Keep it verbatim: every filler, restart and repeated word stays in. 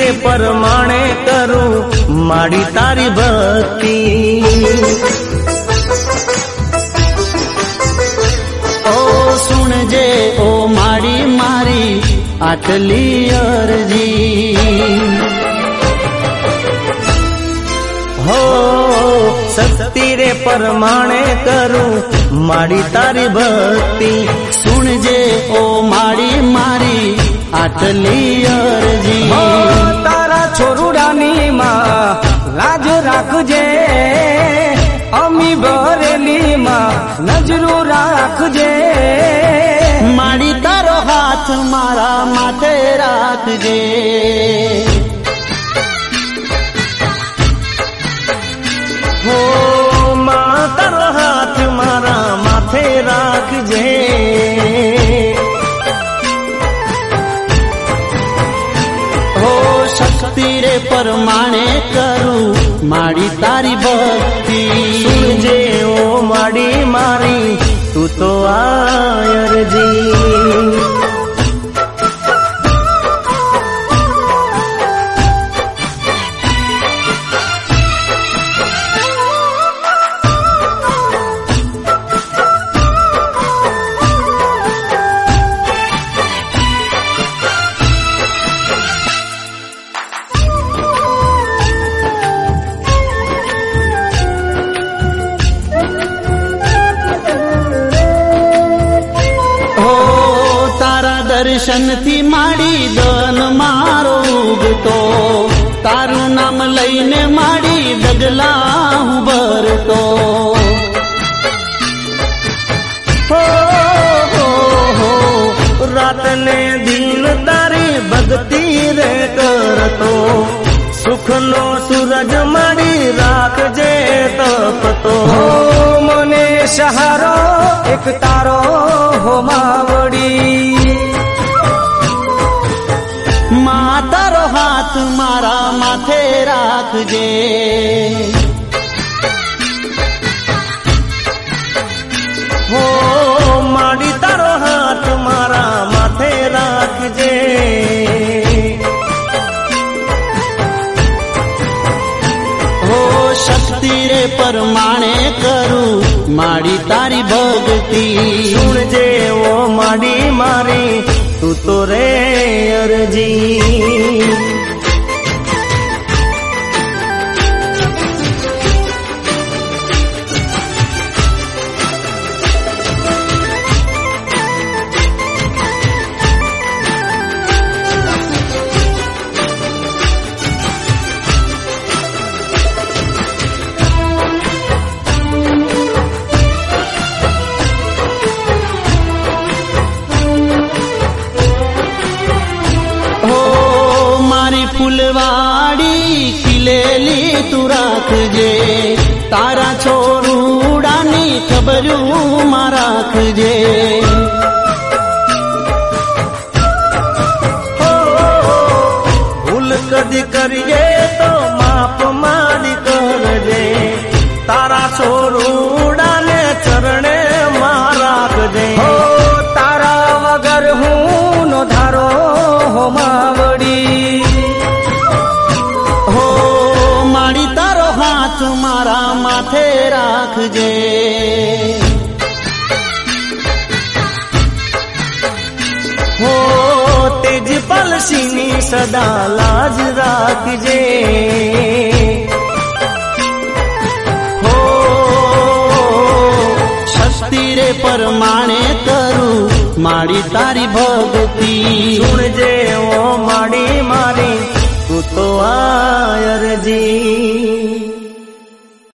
રે પરમાણે કરું માડી તારી ભક્તિ ઓ સુણજે ઓ માડી મારી આટલી અરજી હો શક્તિ રે પરમાણે કરું માડી તારી ભક્તિ સુણજે ઓ માડી મારી આટલી અરજી તારા છોરુડાની માં લાજ રાખજે અમી ભરેલી માં નજરો રાખજે માડી તારો હાથ મારા માથે રાખજે હો માં તારો હાથ મારા માથે રાખજે હો શક્તિ રે પરમાણે કરું માડી તારી ભક્તિ સુણજે ઓ માડી મારી તું તો આયરજી દર્શન થી માડી દન મારો ઉગતો તારું નામ લઈને માડી ડગલા હું ભરતો હો હો હો રાત ને દિન તારી ભક્તિ રે કરતો સુખનો સૂરજ માડી રાખજે તપતો મને સહારો એક તારો હો માવડી તારો હાથ મારા માથે રાખજે હો માડી તારો હાથ મારા માથે રાખજે હો શક્તિ રે પરમાણે કરું માડી તારી ભક્તિ સુણજે ઓ માડી મારી તું તો રે અરજી ફૂલવાડી ખીલેલી તું રાખજે તારા છોરુડાની ખબરું માં રાખજે ભૂલ કદી કરીએ તો માફ માડી કરજે તારા છોરુડાને ચરણે માં રાખજે તારા વગર હું નો ધારો હો માવડી મારા માથે રાખજે હો તેજ પલસીની સદા લાજ રાખજે હો શક્તિ રે પરમાણે કરું માડી તારી ભક્તિ સુણજે ઓ માડી મારી તું તો આયરજી